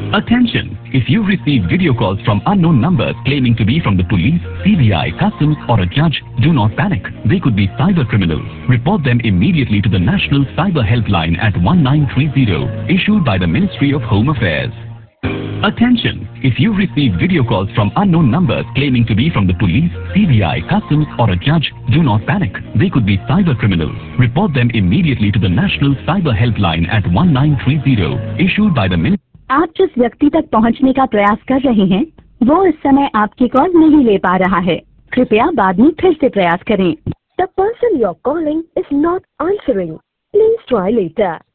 Attention! If you receive video calls from unknown numbers claiming to be from the police, CBI, customs or a judge, do not panic. They could be cyber criminals. Report them immediately to the National Cyber Helpline at 1930, issued by the Ministry of Home Affairs. Attention! If you receive video calls from unknown numbers claiming to be from the police, CBI, customs or a judge, do not panic. They could be cyber criminals. Report them immediately to the National Cyber Helpline at 1930, issued by the Ministry. आप जिस व्यक्ति तक पहुंचने का प्रयास कर रहे हैं वो इस समय आपकी कॉल नहीं ले पा रहा है। कृपया बाद में फिर से प्रयास करें। The person you're calling is not answering. Please try later.